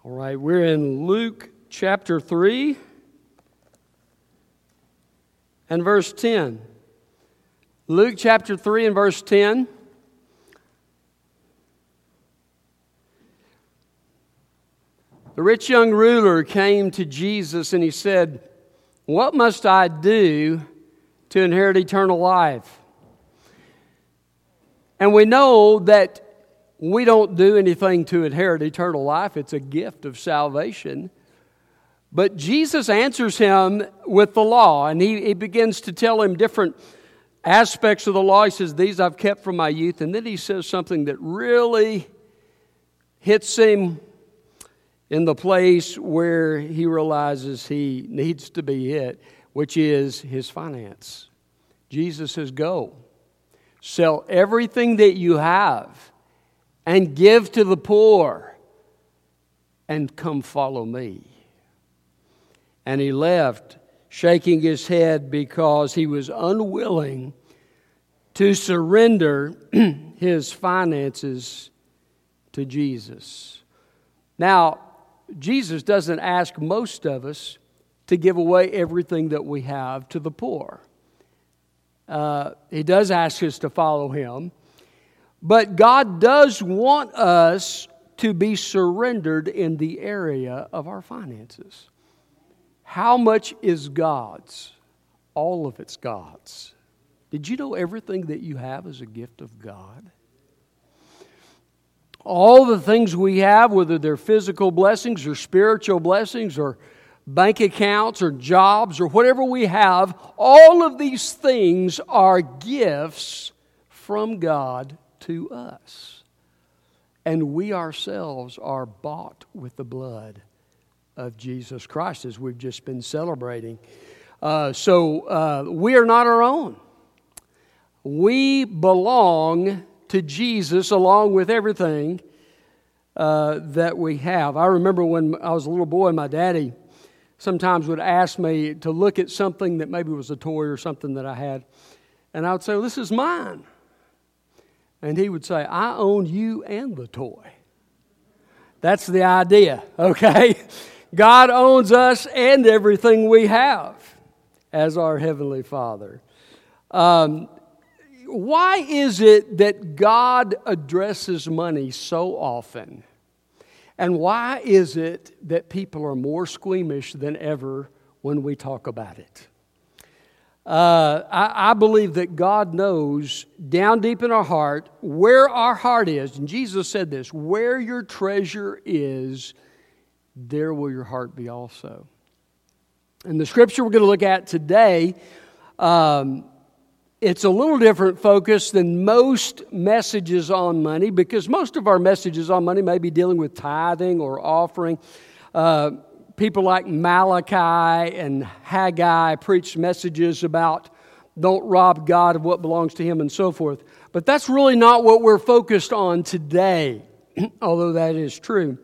All right, we're in Luke chapter 3 and verse 10. Luke chapter 3 and verse 10. The rich young ruler came to Jesus and he said, "What must I do to inherit eternal life?" And we know that we don't do anything to inherit eternal life. It's a gift of salvation. But Jesus answers him with the law, and he begins to tell him different aspects of the law. He says, "These I've kept from my youth." And then he says something that really hits him in the place where he realizes he needs to be hit, which is his finance. Jesus says, "Go, sell everything that you have and give to the poor, and come follow me." And he left, shaking his head because he was unwilling to surrender his finances to Jesus. Now, Jesus doesn't ask most of us to give away everything that we have to the poor. He does ask us to follow him. But God does want us to be surrendered in the area of our finances. How much is God's? All of it's God's. Did you know everything that you have is a gift of God? All the things we have, whether they're physical blessings or spiritual blessings or bank accounts or jobs or whatever we have, all of these things are gifts from God to us. And we ourselves are bought with the blood of Jesus Christ, as we've just been celebrating. So we are not our own. We belong to Jesus along with everything that we have. I remember when I was a little boy, my daddy sometimes would ask me to look at something that maybe was a toy or something that I had. And I would say, "Well, this is mine." And he would say, "I own you and the toy." That's the idea, okay? God owns us and everything we have as our Heavenly Father. Why is it that God addresses money so often? And why is it that people are more squeamish than ever when we talk about it? I believe that God knows down deep in our heart where our heart is. And Jesus said this, "Where your treasure is, there will your heart be also." And the scripture we're going to look at today, it's a little different focus than most messages on money, because most of our messages on money may be dealing with tithing or offering. People like Malachi and Haggai preach messages about don't rob God of what belongs to Him and so forth. But that's really not what we're focused on today, although that is true.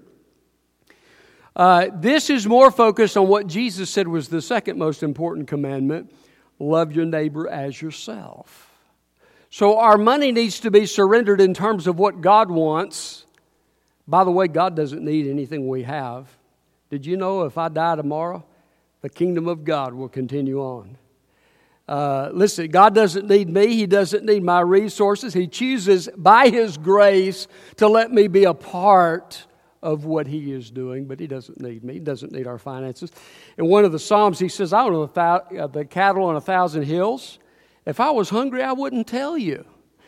This is more focused on what Jesus said was the second most important commandment: love your neighbor as yourself. So our money needs to be surrendered in terms of what God wants. By the way, God doesn't need anything we have. Did you know if I die tomorrow, the kingdom of God will continue on? Listen, God doesn't need me. He doesn't need my resources. He chooses by His grace to let me be a part of what He is doing, but He doesn't need me. He doesn't need our finances. In one of the Psalms, he says, "I don't know the cattle on 1,000 hills. If I was hungry, I wouldn't tell you."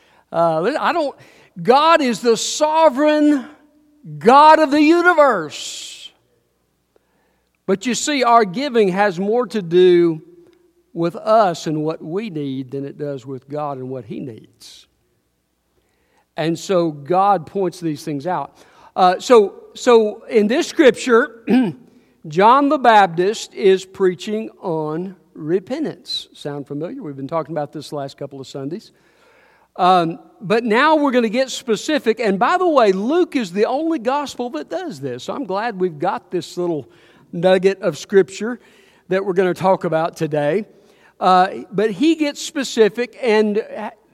God is the sovereign God of the universe. But you see, our giving has more to do with us and what we need than it does with God and what He needs. And so God points these things out. So in this scripture, John the Baptist is preaching on repentance. Sound familiar? We've been talking about this the last couple of Sundays. But now we're going to get specific. And by the way, Luke is the only gospel that does this. So I'm glad we've got this little nugget of scripture that we're going to talk about today. But he gets specific, and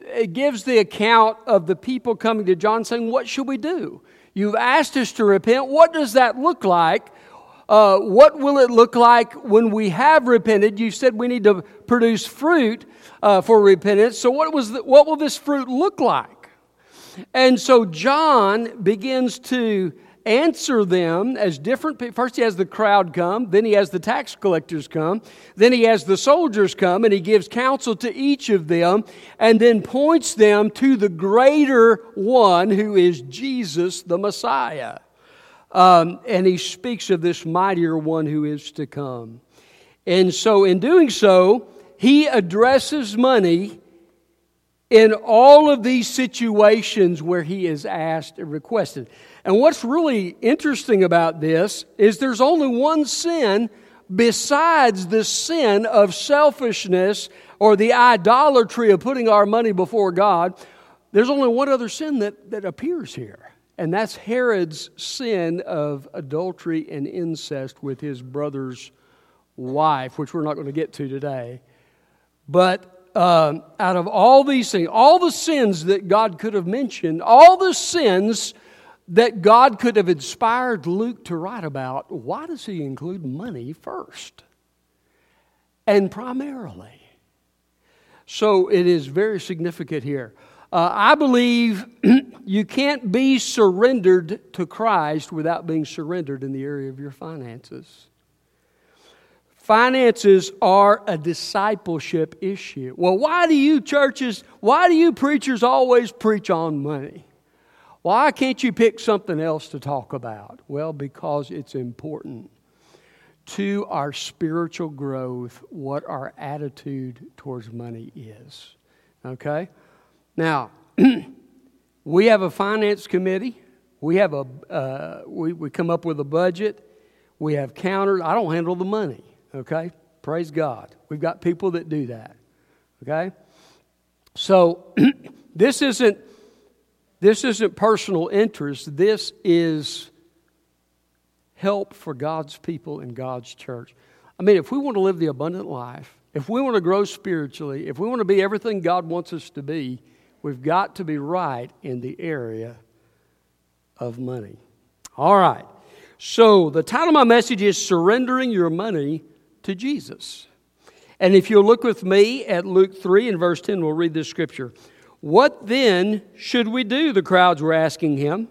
it gives the account of the people coming to John saying, what should we do? You've asked us to repent. What does that look like? What will it look like when we have repented? You said we need to produce fruit for repentance. So what will this fruit look like? And so John begins to answer them as different people. First he has the crowd come, then he has the tax collectors come, then he has the soldiers come, and he gives counsel to each of them, and then points them to the greater one who is Jesus the Messiah. And he speaks of this mightier one who is to come. And so in doing so, he addresses money in all of these situations where he is asked and requested. And what's really interesting about this is there's only one sin besides the sin of selfishness or the idolatry of putting our money before God. There's only one other sin that appears here. And that's Herod's sin of adultery and incest with his brother's wife, which we're not going to get to today. But out of all these things, all the sins that God could have mentioned, all the sins that God could have inspired Luke to write about, why does he include money first and primarily? So it is very significant here. I believe you can't be surrendered to Christ without being surrendered in the area of your finances. Finances are a discipleship issue. Well, why do you preachers always preach on money? Why can't you pick something else to talk about? Well, because it's important to our spiritual growth what our attitude towards money is. Okay? Now, we have a finance committee. We have we come up with a budget. We have counters. I don't handle the money. Okay? Praise God. We've got people that do that. Okay? So, this isn't personal interest. This is help for God's people in God's church. I mean, if we want to live the abundant life, if we want to grow spiritually, if we want to be everything God wants us to be, we've got to be right in the area of money. All right. So the title of my message is Surrendering Your Money to Jesus. And if you'll look with me at Luke 3 and verse 10, we'll read this scripture. What then should we do? The crowds were asking him.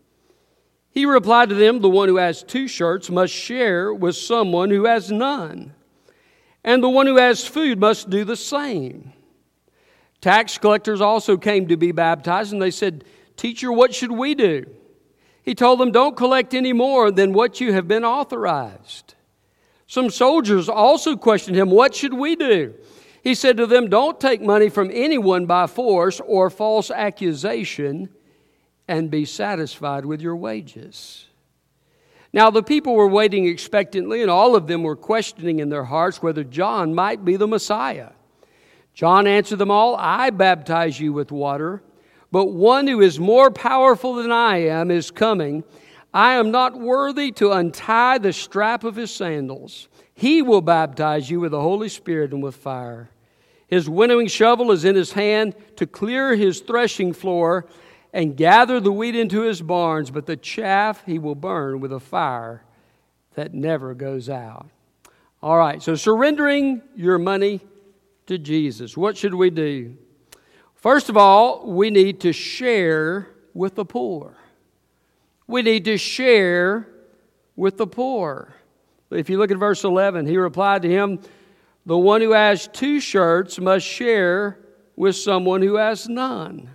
He replied to them, the one who has 2 shirts must share with someone who has none. And the one who has food must do the same. Tax collectors also came to be baptized, and they said, Teacher, what should we do? He told them, Don't collect any more than what you have been authorized. Some soldiers also questioned him, What should we do? He said to them, Don't take money from anyone by force or false accusation, and be satisfied with your wages. Now the people were waiting expectantly, and all of them were questioning in their hearts whether John might be the Messiah. John answered them all, I baptize you with water, but one who is more powerful than I am is coming. I am not worthy to untie the strap of his sandals. He will baptize you with the Holy Spirit and with fire. His winnowing shovel is in his hand to clear his threshing floor and gather the wheat into his barns, but the chaff he will burn with a fire that never goes out. All right, so surrendering your money to Jesus. What should we do? First of all, we need to share with the poor. We need to share with the poor. If you look at verse 11, he replied to him, the one who has 2 shirts must share with someone who has none.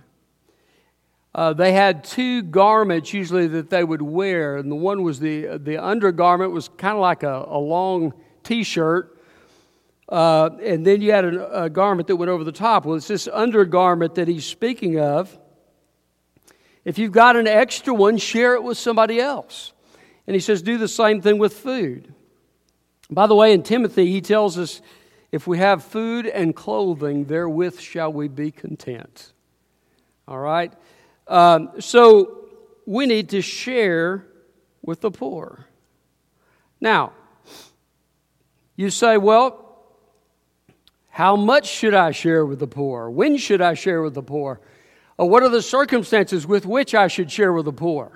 They had 2 garments usually that they would wear, and the one was the undergarment was kind of like a long T-shirt, and then you had a garment that went over the top. Well, it's this undergarment that he's speaking of. If you've got an extra one, share it with somebody else. And he says, do the same thing with food. By the way, in Timothy, he tells us, if we have food and clothing, therewith shall we be content. All right? So we need to share with the poor. Now, you say, well, How much should I share with the poor? When should I share with the poor? Or what are the circumstances with which I should share with the poor?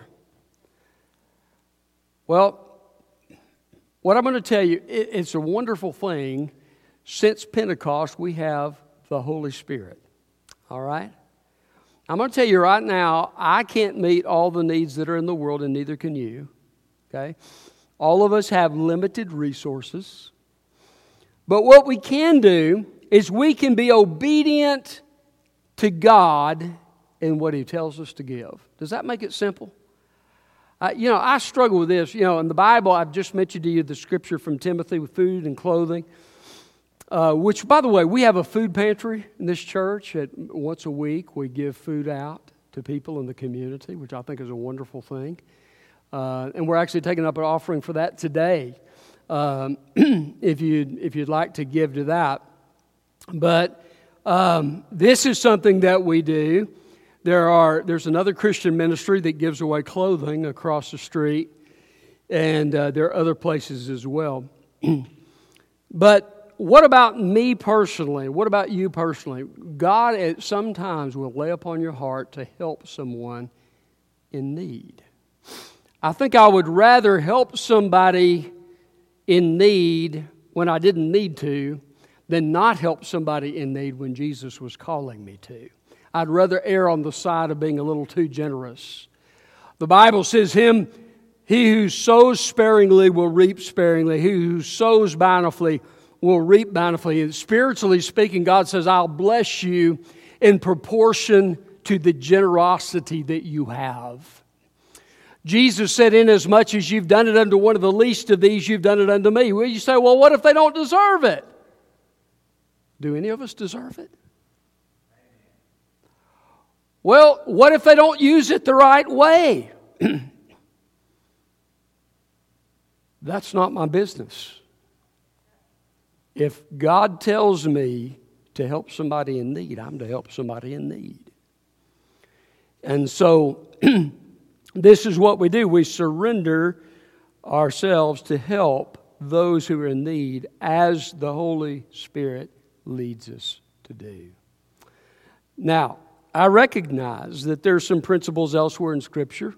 Well, what I'm going to tell you, it's a wonderful thing. Since Pentecost, we have the Holy Spirit. All right? I'm going to tell you right now, I can't meet all the needs that are in the world, and neither can you. Okay? All of us have limited resources. But what we can do is we can be obedient to God in what He tells us to give. Does that make it simple? I struggle with this. In the Bible, I've just mentioned to you the scripture from Timothy with food and clothing, which, by the way, we have a food pantry in this church. Once a week, we give food out to people in the community, which I think is a wonderful thing. And we're actually taking up an offering for that today, if you'd like to give to that. But this is something that we do. There's another Christian ministry that gives away clothing across the street, and there are other places as well. But what about me personally? What about you personally? God sometimes will lay upon your heart to help someone in need. I think I would rather help somebody in need when I didn't need to than not help somebody in need when Jesus was calling me to. I'd rather err on the side of being a little too generous. The Bible says, he who sows sparingly will reap sparingly. He who sows bountifully will reap bountifully. And spiritually speaking, God says, I'll bless you in proportion to the generosity that you have. Jesus said, inasmuch as you've done it unto one of the least of these, you've done it unto me. Well, you say, well, what if they don't deserve it? Do any of us deserve it? Well, what if they don't use it the right way? That's not my business. If God tells me to help somebody in need, I'm to help somebody in need. And so, this is what we do. We surrender ourselves to help those who are in need as the Holy Spirit leads us to do. Now, I recognize that there's some principles elsewhere in Scripture.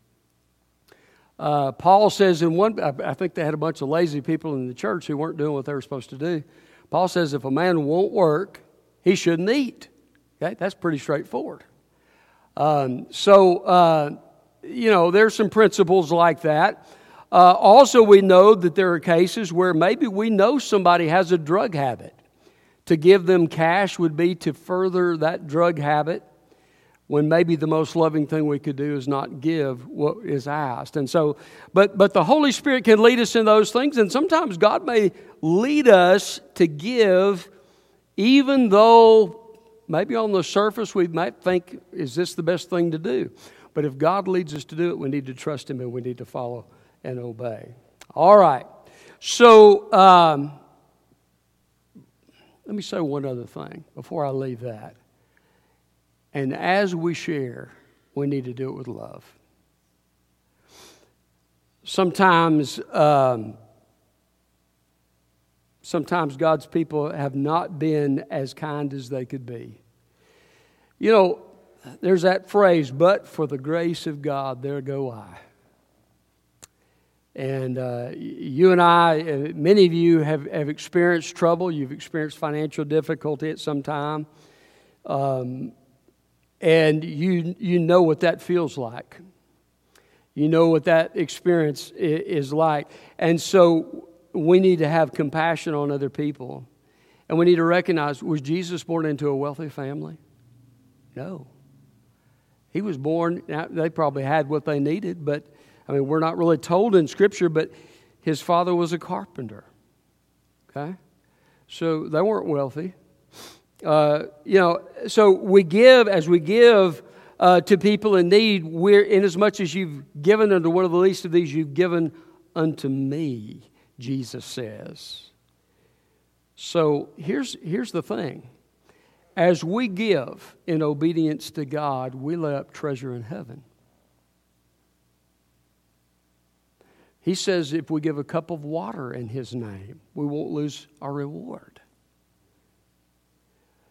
Paul says I think they had a bunch of lazy people in the church who weren't doing what they were supposed to do. Paul says if a man won't work, he shouldn't eat. Okay, that's pretty straightforward. There's some principles like that. Also, we know that there are cases where maybe we know somebody has a drug habit. To give them cash would be to further that drug habit, when maybe the most loving thing we could do is not give what is asked. And so, but the Holy Spirit can lead us in those things, and sometimes God may lead us to give, even though maybe on the surface we might think, is this the best thing to do? But if God leads us to do it, we need to trust Him and we need to follow and obey. All right. So, let me say one other thing before I leave that. And as we share, we need to do it with love. Sometimes God's people have not been as kind as they could be. There's that phrase, but for the grace of God, there go I. And you and I, many of you have experienced trouble. You've experienced financial difficulty at some time. And you know what that feels like. You know what that experience is like. And so we need to have compassion on other people. And we need to recognize, was Jesus born into a wealthy family? No. He was born, they probably had what they needed, but we're not really told in Scripture, but his father was a carpenter. Okay? So they weren't wealthy. So we give, as we give to people in need, inasmuch as you've given unto one of the least of these, you've given unto me, Jesus says. So here's the thing. As we give in obedience to God, we lay up treasure in heaven. He says if we give a cup of water in His name, we won't lose our reward.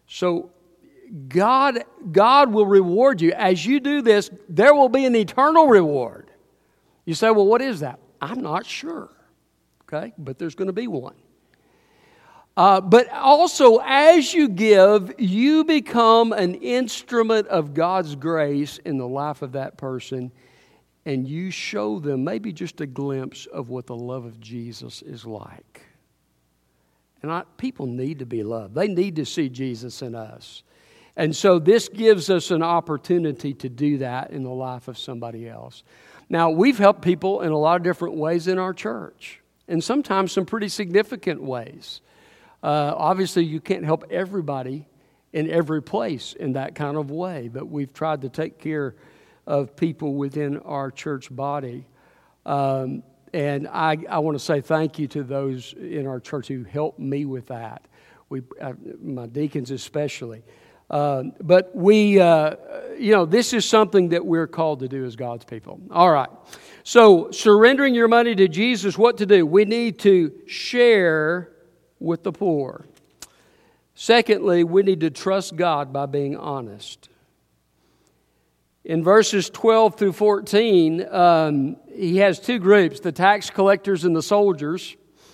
So God will reward you. As you do this, there will be an eternal reward. You say, well, what is that? I'm not sure. Okay, but there's going to be one. But also, as you give, you become an instrument of God's grace in the life of that person, and you show them maybe just a glimpse of what the love of Jesus is like. And people need to be loved. They need to see Jesus in us. And so this gives us an opportunity to do that in the life of somebody else. Now, we've helped people in a lot of different ways in our church, and sometimes some pretty significant ways. Obviously, you can't help everybody in every place in that kind of way, but we've tried to take care of people within our church body. And I want to say thank you to those in our church who helped me with that, my deacons especially. But this is something that we're called to do as God's people. All right. So, surrendering your money to Jesus, what to do? We need to share with the poor. Secondly, we need to trust God by being honest. In verses 12 through 14, he has two groups, the tax collectors and the soldiers.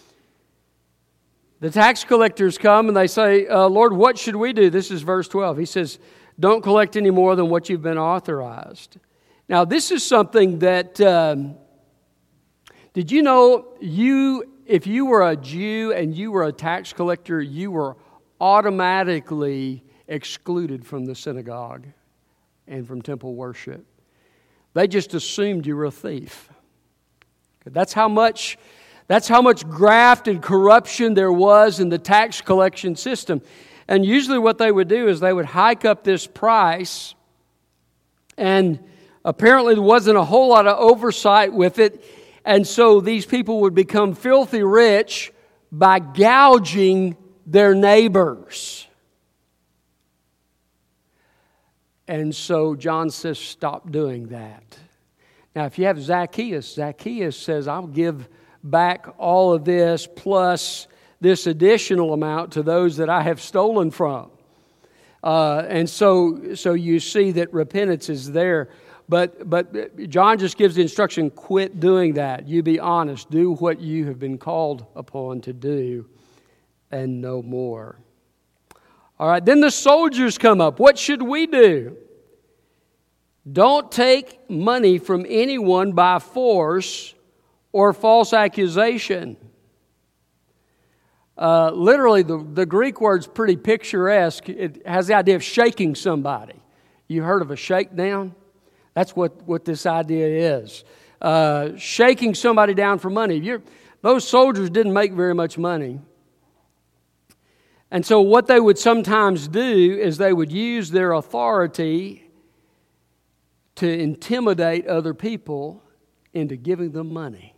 The tax collectors come and they say, Lord, what should we do? This is verse 12. He says, don't collect any more than what you've been authorized. Now, this is something that, did you know if you were a Jew and you were a tax collector, you were automatically excluded from the synagogue and from temple worship. They just assumed you were a thief. That's how much graft and corruption there was in the tax collection system. And usually what they would do is they would hike up this price, and apparently there wasn't a whole lot of oversight with it, and so these people would become filthy rich by gouging their neighbors. And so John says, stop doing that. Now, if you have Zacchaeus says, I'll give back all of this plus this additional amount to those that I have stolen from. And so you see that repentance is there. But John just gives the instruction, quit doing that. You be honest. Do what you have been called upon to do and no more. All right, then the soldiers come up. What should we do? Don't take money from anyone by force or false accusation. Literally, the Greek word's pretty picturesque. It has the idea of shaking somebody. You heard of a shakedown? That's what this idea is. Shaking somebody down for money. Those soldiers didn't make very much money. And so what they would sometimes do is they would use their authority to intimidate other people into giving them money.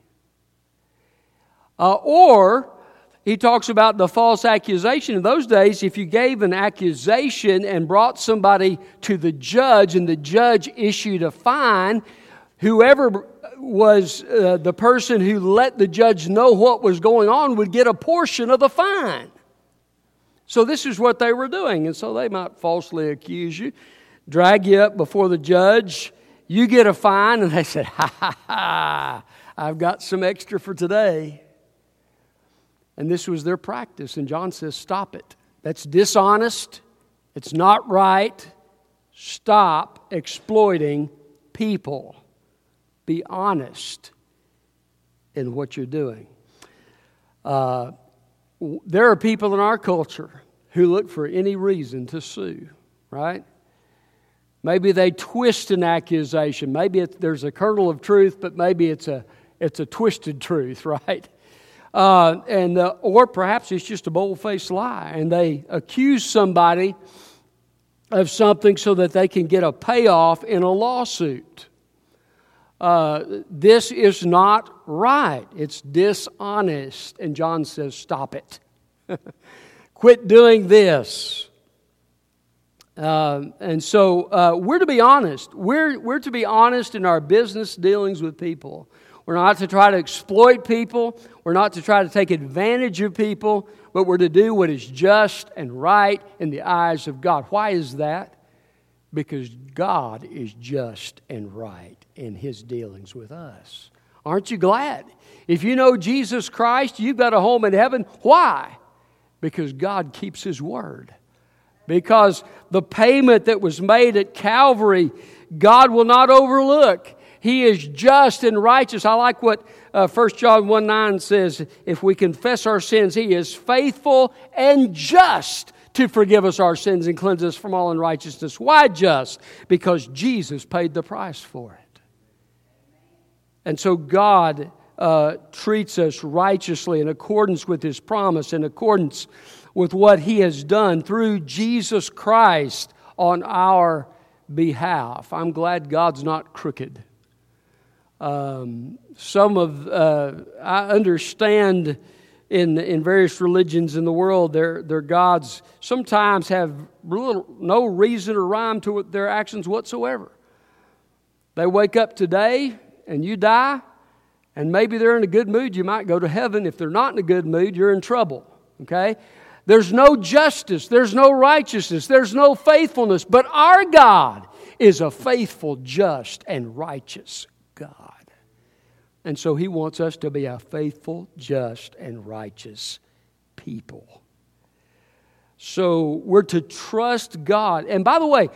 Or he talks about the false accusation. In those days, if you gave an accusation and brought somebody to the judge and the judge issued a fine, whoever was the person who let the judge know what was going on would get a portion of the fine. So this is what they were doing. And so they might falsely accuse you, drag you up before the judge. You get a fine, and they said, I've got some extra for today. And this was their practice. And John says, stop it. That's dishonest. It's not right. Stop exploiting people. Be honest in what you're doing. There are people in our culture who look for any reason to sue, right? Maybe they twist an accusation. Maybe there's a kernel of truth, but maybe it's a twisted truth, right? Or perhaps it's just a bold-faced lie, and they accuse somebody of something so that they can get a payoff in a lawsuit. This is not right. It's dishonest. And John says, stop it. Quit doing this. And so we're to be honest. We're to be honest in our business dealings with people. We're not to try to exploit people. We're not to try to take advantage of people, but we're to do what is just and right in the eyes of God. Why is that? Because God is just and right in His dealings with us. Aren't you glad? If you know Jesus Christ, you've got a home in heaven. Why? Because God keeps His word. Because the payment that was made at Calvary, God will not overlook. He is just and righteous. I like what 1 John 1:9 says. If we confess our sins, He is faithful and just to forgive us our sins and cleanse us from all unrighteousness. Why just? Because Jesus paid the price for it. And so God treats us righteously in accordance with His promise, in accordance with what He has done through Jesus Christ on our behalf. I'm glad God's not crooked. I understand in various religions in the world, their gods sometimes have no reason or rhyme to their actions whatsoever. They wake up today and you die, and maybe they're in a good mood, you might go to heaven. If they're not in a good mood, you're in trouble. Okay? There's no justice, there's no righteousness, there's no faithfulness, but our God is a faithful, just, and righteous God. And so He wants us to be a faithful, just, and righteous people. So we're to trust God. And by the way,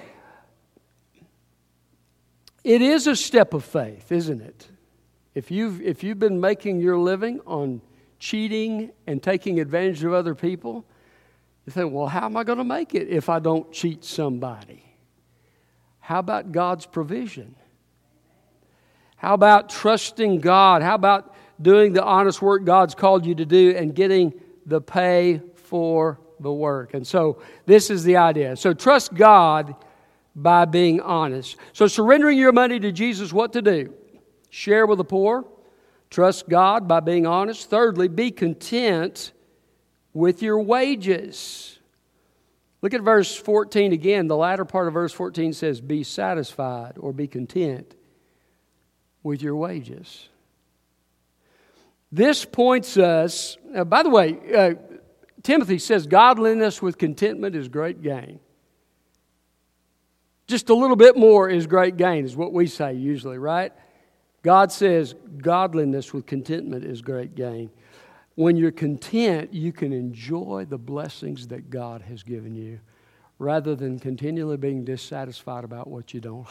it is a step of faith, isn't it? If you've been making your living on cheating and taking advantage of other people, you think, well, how am I going to make it if I don't cheat somebody? How about God's provision? How about trusting God? How about doing the honest work God's called you to do and getting the pay for the work? And so this is the idea. So trust God by being honest. So surrendering your money to Jesus, what to do? Share with the poor. Trust God by being honest. Thirdly, be content with your wages. Look at verse 14 again. The latter part of verse 14 says, be satisfied or be content with your wages. This points us, by the way, Timothy says godliness with contentment is great gain. Just a little bit more is great gain, is what we say usually, right? God says godliness with contentment is great gain. When you're content, you can enjoy the blessings that God has given you rather than continually being dissatisfied about what you don't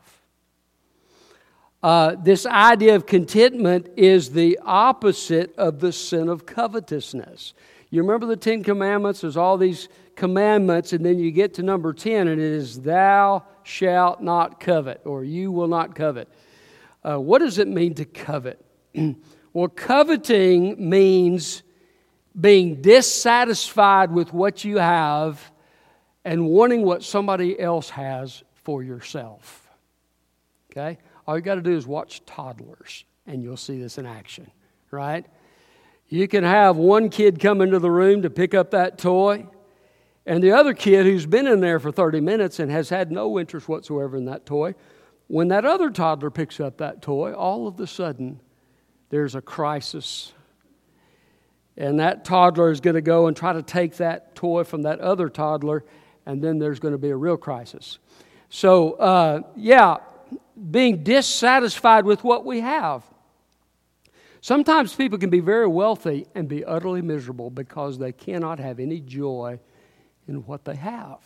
have. This idea of contentment is the opposite of the sin of covetousness. You remember the 10 Commandments? There's all these commandments, and then you get to number 10, and it is thou shalt not covet, or you will not covet. What does it mean to covet? Well, coveting means being dissatisfied with what you have and wanting what somebody else has for yourself. Okay? All you got to do is watch toddlers, and you'll see this in action, right? You can have one kid come into the room to pick up that toy, and the other kid who's been in there for 30 minutes and has had no interest whatsoever in that toy, when that other toddler picks up that toy, all of a sudden, there's a crisis. And that toddler is going to go and try to take that toy from that other toddler, and then there's going to be a real crisis. So, being dissatisfied with what we have. Sometimes people can be very wealthy and be utterly miserable because they cannot have any joy in what they have.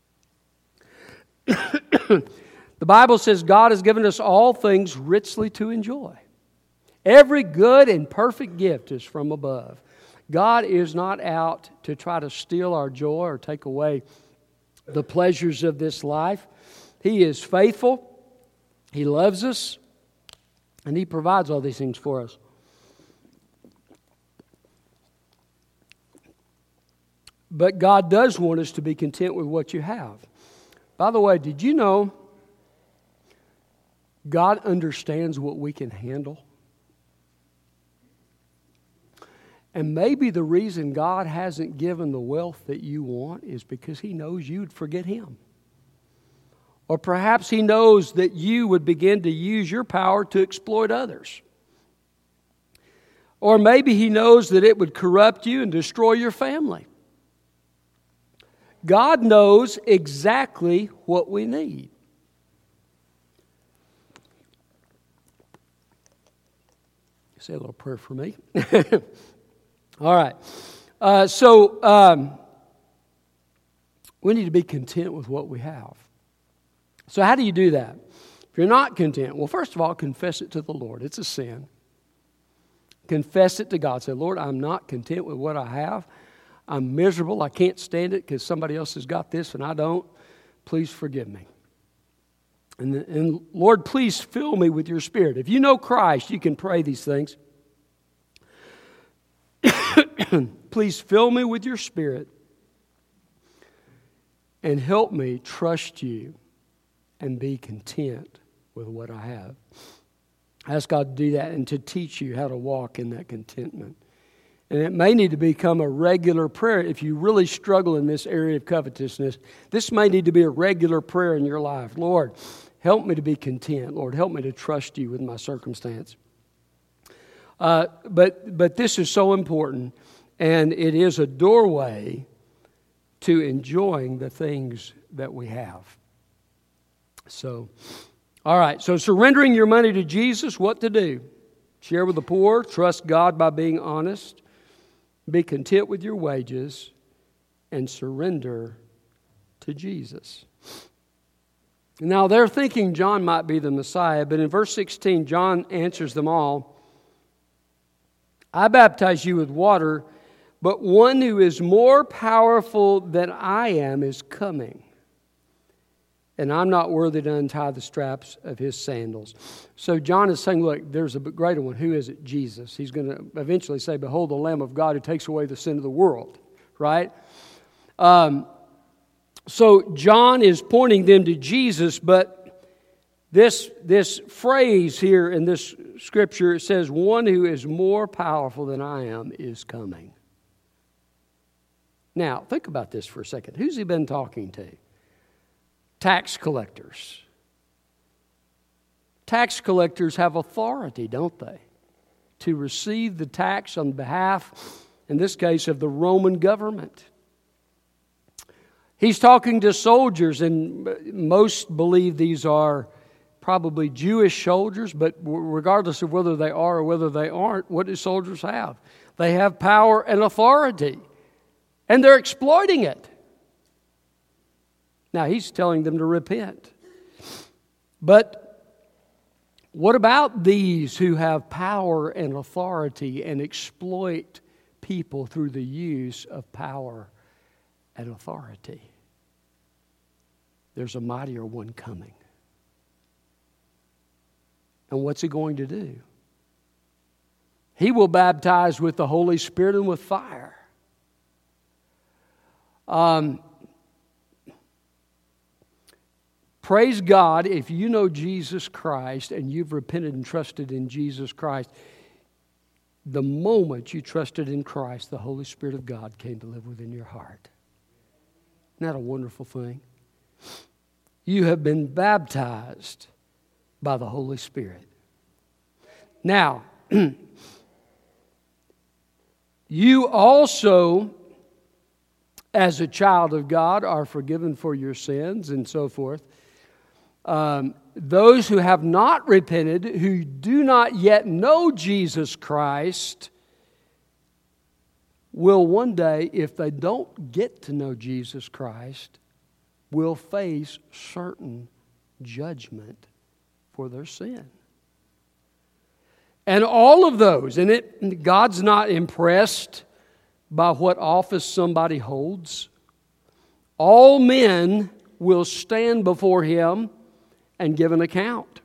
The Bible says God has given us all things richly to enjoy. Every good and perfect gift is from above. God is not out to try to steal our joy or take away the pleasures of this life. He is faithful. He loves us. And He provides all these things for us. But God does want us to be content with what you have. By the way, did you know God understands what we can handle? And maybe the reason God hasn't given the wealth that you want is because He knows you'd forget Him. Or perhaps He knows that you would begin to use your power to exploit others. Or maybe he knows that it would corrupt you and destroy your family. God knows exactly what we need. Say a little prayer for me. All right. We need to be content with what we have. So how do you do that? If you're not content, well, first of all, confess it to the Lord. It's a sin. Confess it to God. Say, Lord, I'm not content with what I have. I'm miserable. I can't stand it because somebody else has got this and I don't. Please forgive me. And Lord, please fill me with your Spirit. If you know Christ, you can pray these things. Please fill me with your Spirit and help me trust you and be content with what I have. Ask God to do that and to teach you how to walk in that contentment. And it may need to become a regular prayer. If you really struggle in this area of covetousness, this may need to be a regular prayer in your life. Lord, help me to be content. Lord, help me to trust you with my circumstance. But this is so important, and it is a doorway to enjoying the things that we have. So, all right, so surrendering your money to Jesus, what to do? Share with the poor, trust God by being honest, be content with your wages, and surrender to Jesus. Now, they're thinking John might be the Messiah, but in verse 16, John answers them all. I baptize you with water, but one who is more powerful than I am is coming, and I'm not worthy to untie the straps of his sandals. So John is saying, look, there's a greater one. Who is it? Jesus. He's going to eventually say, behold, the Lamb of God who takes away the sin of the world, right? So John is pointing them to Jesus, but this phrase here in this scripture, it says, one who is more powerful than I am is coming. Now, think about this for a second. Who's he been talking to? Tax collectors. Tax collectors have authority, don't they? To receive the tax on behalf, in this case, of the Roman government. He's talking to soldiers, and most believe these are probably Jewish soldiers, but regardless of whether they are or whether they aren't, what do soldiers have? They have power and authority, and they're exploiting it. Now, he's telling them to repent. But what about these who have power and authority and exploit people through the use of power and authority? There's a mightier one coming. And what's he going to do? He will baptize with the Holy Spirit and with fire. Praise God if you know Jesus Christ and you've repented and trusted in Jesus Christ. The moment you trusted in Christ, the Holy Spirit of God came to live within your heart. Isn't that a wonderful thing? You have been baptized by the Holy Spirit. Now, you also, as a child of God, are forgiven for your sins and so forth. Those who have not repented, who do not yet know Jesus Christ, will one day, if they don't get to know Jesus Christ, will face certain judgment for their sin. And all of those, and God's not impressed by what office somebody holds. All men will stand before Him and give an account.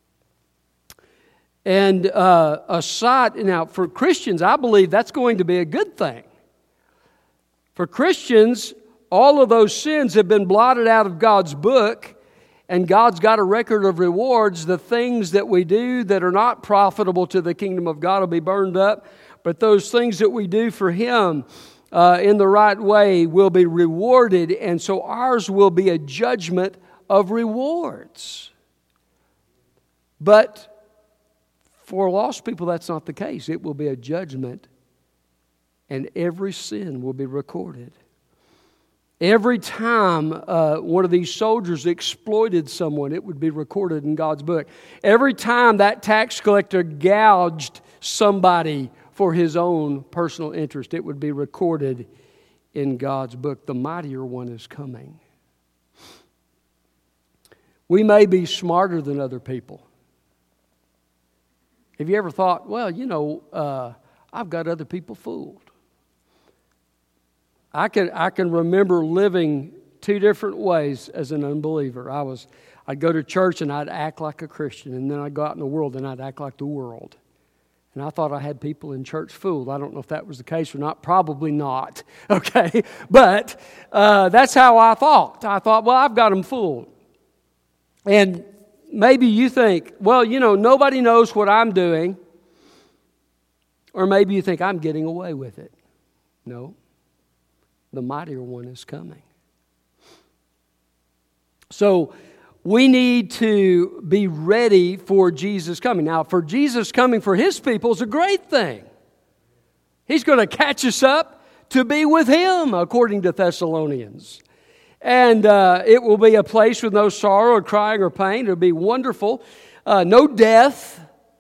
And now for Christians, I believe that's going to be a good thing. For Christians, all of those sins have been blotted out of God's book, and God's got a record of rewards. The things that we do that are not profitable to the kingdom of God will be burned up, but those things that we do for Him in the right way will be rewarded, and so ours will be a judgment of rewards. But For lost people, that's not the case. It will be a judgment, and every sin will be recorded. Every time one of these soldiers exploited someone, it would be recorded in God's book. Every time that tax collector gouged somebody for his own personal interest, it would be recorded in God's book. The mightier one is coming. We may be smarter than other people. Have you ever thought, well, I've got other people fooled? I can remember living two different ways as an unbeliever. I'd go to church and I'd act like a Christian, and then I'd go out in the world and I'd act like the world. And I thought I had people in church fooled. I don't know if that was the case or not. Probably not. Okay? But that's how I thought. I thought, well, I've got them fooled. And maybe you think, well, nobody knows what I'm doing. Or maybe you think I'm getting away with it. No. The mightier one is coming. So we need to be ready for Jesus coming. Now, for Jesus coming for His people is a great thing. He's going to catch us up to be with Him, according to Thessalonians. And it will be a place with no sorrow or crying or pain. It'll be wonderful. No death.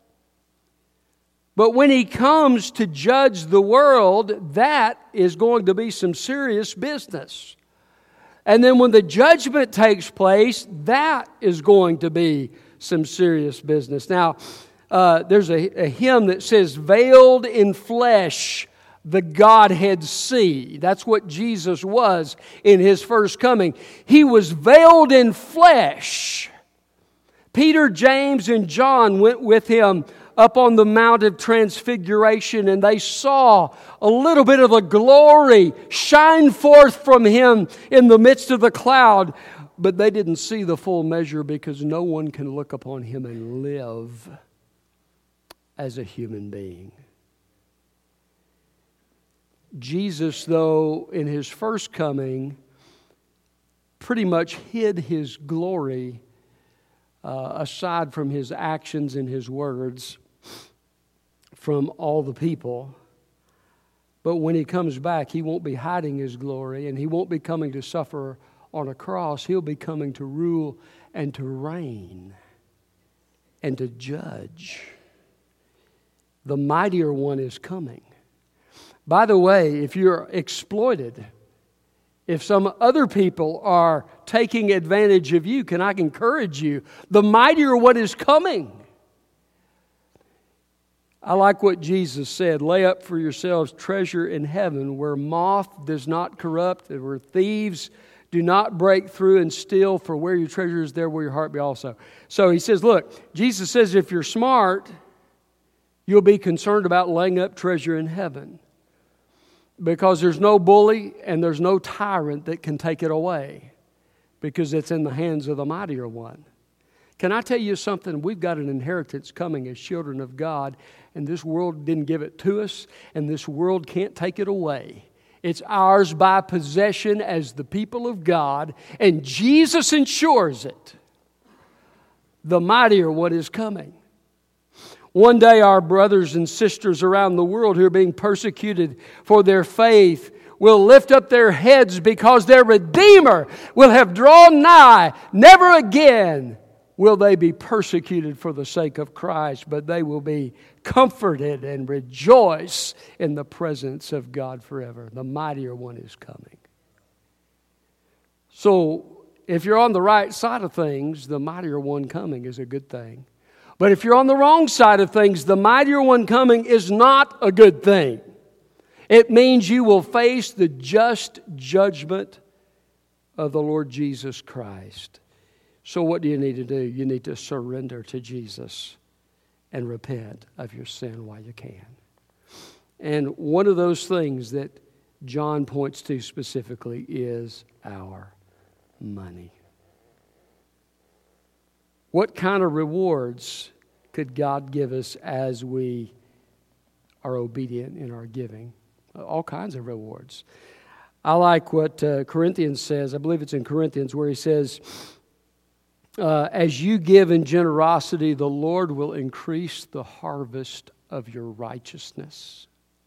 But when He comes to judge the world, that is going to be some serious business. And then when the judgment takes place, that is going to be some serious business. Now, there's a hymn that says, "Veiled in flesh, the Godhead see." That's what Jesus was in His first coming. He was veiled in flesh. Peter, James, and John went with Him up on the Mount of Transfiguration, and they saw a little bit of the glory shine forth from Him in the midst of the cloud. But they didn't see the full measure, because no one can look upon Him and live as a human being. Jesus, though, in His first coming, pretty much hid His glory aside from His actions and His words from all the people. But when He comes back, He won't be hiding His glory, and He won't be coming to suffer on a cross. He'll be coming to rule and to reign and to judge. The mightier one is coming. By the way, if you're exploited, if some other people are taking advantage of you, can I encourage you? The mightier one is coming. I like what Jesus said. "Lay up for yourselves treasure in heaven, where moth does not corrupt, and where thieves do not break through and steal. For where your treasure is, there will your heart be also." So He says, look, Jesus says if you're smart, you'll be concerned about laying up treasure in heaven. Because there's no bully and there's no tyrant that can take it away, because it's in the hands of the mightier one. Can I tell you something? We've got an inheritance coming as children of God, and this world didn't give it to us, and this world can't take it away. It's ours by possession as the people of God, and Jesus ensures it. The mightier one is coming. One day our brothers and sisters around the world who are being persecuted for their faith will lift up their heads, because their Redeemer will have drawn nigh. Never again will they be persecuted for the sake of Christ, but they will be comforted and rejoice in the presence of God forever. The mightier one is coming. So if you're on the right side of things, the mightier one coming is a good thing. But if you're on the wrong side of things, the mightier one coming is not a good thing. It means you will face the just judgment of the Lord Jesus Christ. So what do you need to do? You need to surrender to Jesus and repent of your sin while you can. And one of those things that John points to specifically is our money. What kind of rewards could God give us as we are obedient in our giving? All kinds of rewards. I like what Corinthians says. I believe it's in Corinthians, where he says, as you give in generosity, the Lord will increase the harvest of your righteousness.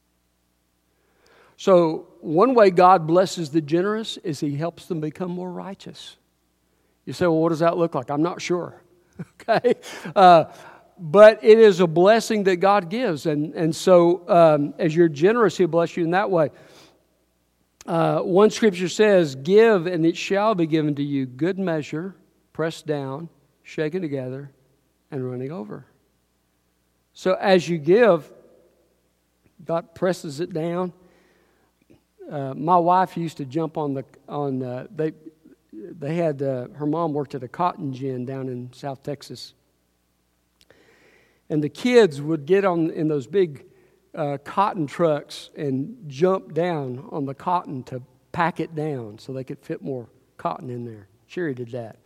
So one way God blesses the generous is He helps them become more righteous. You say, well, what does that look like? I'm not sure. Okay? But it is a blessing that God gives. And so as you're generous, He'll bless you in that way. One scripture says, give and it shall be given to you, good measure, pressed down, shaken together, and running over. So as you give, God presses it down. My wife used to jump they had, her mom worked at a cotton gin down in South Texas. And the kids would get in those big cotton trucks and jump down on the cotton to pack it down so they could fit more cotton in there. Sherry did that.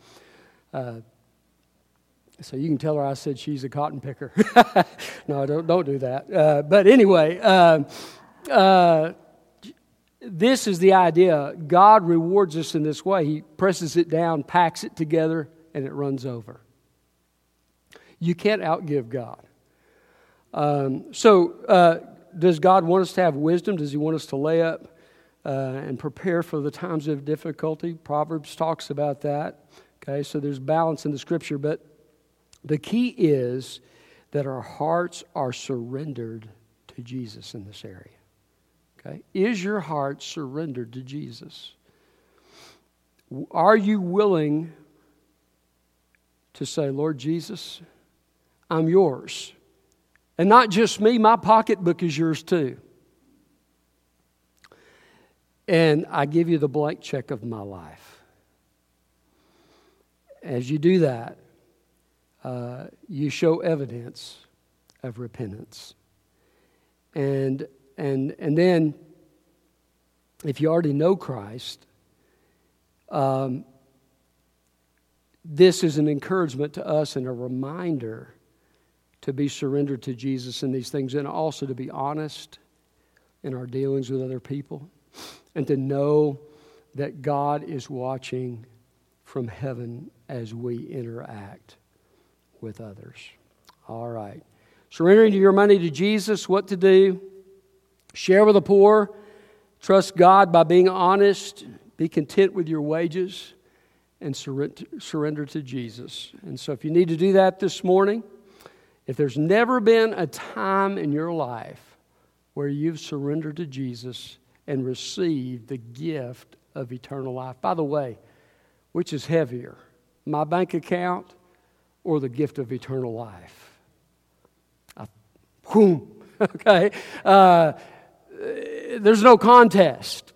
So you can tell her I said she's a cotton picker. No, don't do that. But anyway, this is the idea. God rewards us in this way. He presses it down, packs it together, and it runs over. You can't outgive God. Does God want us to have wisdom? Does He want us to lay up and prepare for the times of difficulty? Proverbs talks about that. Okay, so there's balance in the Scripture, but the key is that our hearts are surrendered to Jesus in this area. Okay, is your heart surrendered to Jesus? Are you willing to say, Lord Jesus, I'm yours. And not just me, my pocketbook is yours too. And I give you the blank check of my life. As you do that, you show evidence of repentance. And then, if you already know Christ, this is an encouragement to us and a reminder to be surrendered to Jesus in these things, and also to be honest in our dealings with other people, and to know that God is watching from heaven as we interact with others. All right. Surrendering your money to Jesus, what to do? Share with the poor. Trust God by being honest. Be content with your wages. And surrender to Jesus. And so if you need to do that this morning, if there's never been a time in your life where you've surrendered to Jesus and received the gift of eternal life. By the way, which is heavier, my bank account or the gift of eternal life? Okay? There's no contest.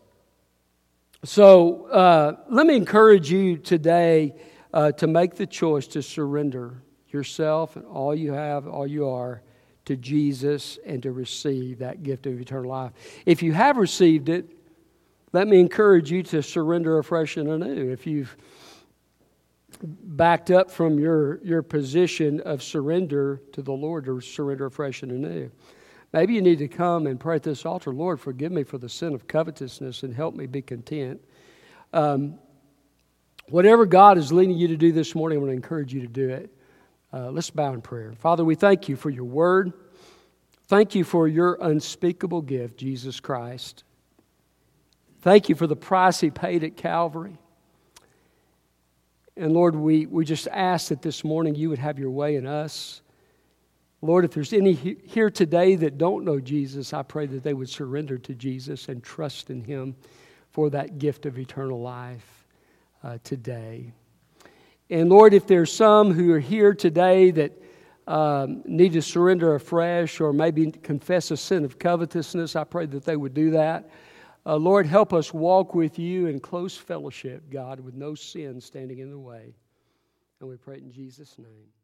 So let me encourage you today to make the choice to surrender yourself and all you have, all you are, to Jesus and to receive that gift of eternal life. If you have received it, let me encourage you to surrender afresh and anew. If you've backed up from your position of surrender to the Lord, to surrender afresh and anew. Maybe you need to come and pray at this altar, Lord, forgive me for the sin of covetousness and help me be content. Whatever God is leading you to do this morning, I want to encourage you to do it. Let's bow in prayer. Father, we thank you for your word. Thank you for your unspeakable gift, Jesus Christ. Thank you for the price He paid at Calvary. And Lord, we just ask that this morning you would have your way in us. Lord, if there's any here today that don't know Jesus, I pray that they would surrender to Jesus and trust in Him for that gift of eternal life today. And Lord, if there's some who are here today that need to surrender afresh or maybe confess a sin of covetousness, I pray that they would do that. Lord, help us walk with you in close fellowship, God, with no sin standing in the way. And we pray it in Jesus' name.